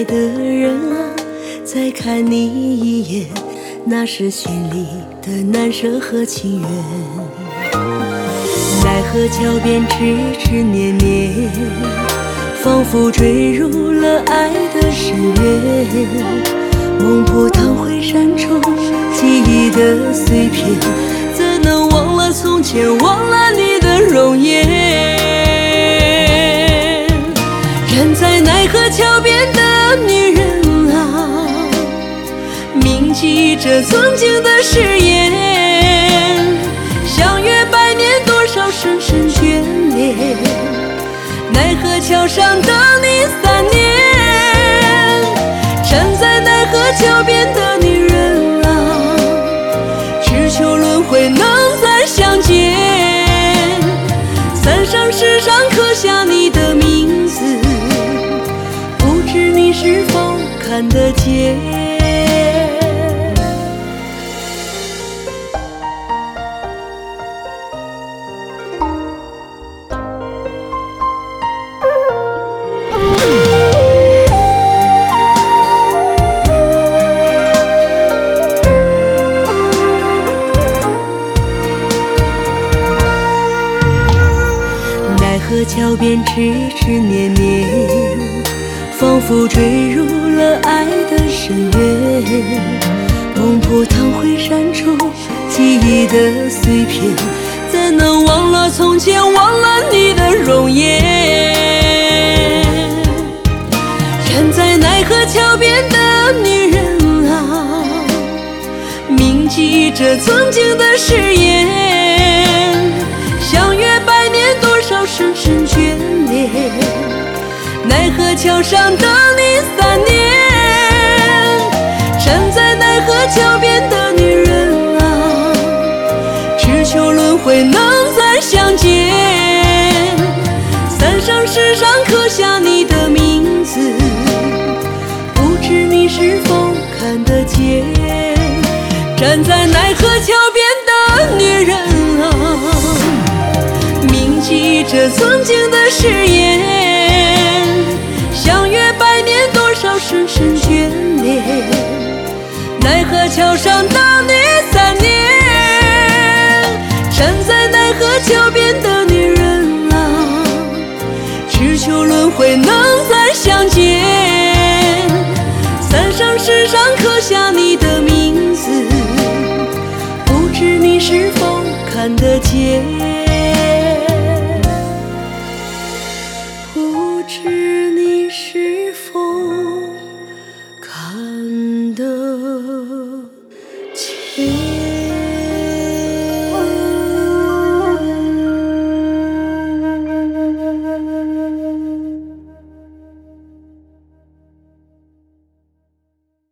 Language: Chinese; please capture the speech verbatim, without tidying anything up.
的人啊，再看你一眼，那是心里的难舍和情缘。奈何桥边痴痴念念，仿佛坠入了爱的深渊。梦破汤会闪出记忆的碎片，怎能忘了从前，忘了你的容颜。站在奈何桥边的女人啊，铭记着曾经的誓言，相约百年，多少深深眷恋。奈何桥上等你三年，站在奈何桥边的女人啊，只求轮回能再相见。三生石上刻下你的名字，不知你是否看得见。奈何桥边痴痴念念，仿佛坠入了爱的深渊。梦破汤会闪出记忆的碎片，怎能忘了从前，忘了你的容颜。站在奈何桥边的女人啊，铭记着曾经的誓言，相约百年，多少深深眷恋。奈何桥上等你三年，站在奈何桥边的女人啊，只求轮回能再相见。三生石上刻下你的名字，不知你是否看得见。站在奈何桥边的女人啊，铭记着曾经的誓言，相约百年，多少深深眷恋。奈何桥上等你三年，站在奈何桥边的女人啊，只求轮回能再相见。三生石上刻下你的名字，不知你是否看得见。不知你是否